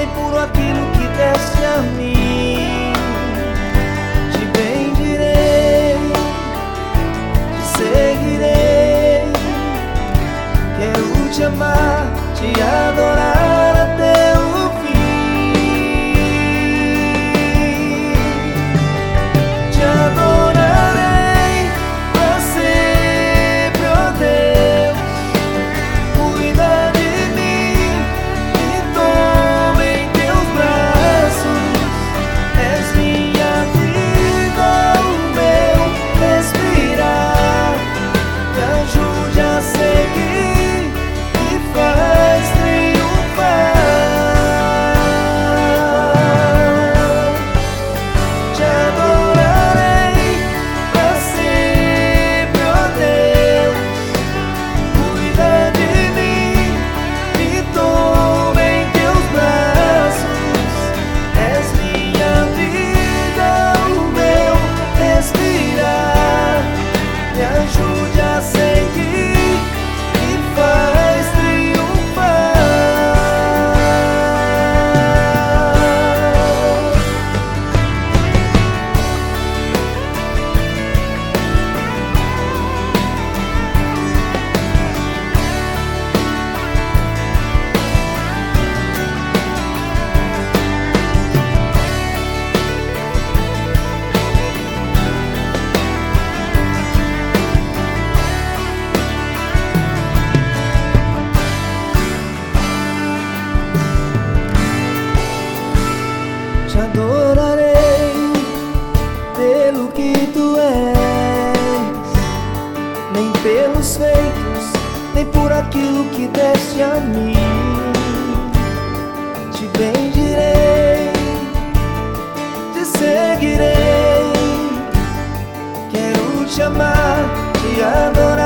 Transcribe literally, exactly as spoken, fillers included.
nem por aquilo que deste a mim. Te bendirei, te seguirei, quero te amar, te adorar até o fim. Te adorarei pra sempre, ó Deus. Cuida de mim, me toma em teus braços. És minha vida, o meu respirar. Me ajude a seguir e faz triunfar. Te adorarei pra sempre, ó Deus. Cuida de mim, me toma em teus braços. És minha vida, o meu respirar. Me ajude a seguir e faz triunfar. Te adorarei pelo que tu és, nem pelos feitos, nem por aquilo que deste a mim. Te bendirei, te seguirei, quero te amar, te adorar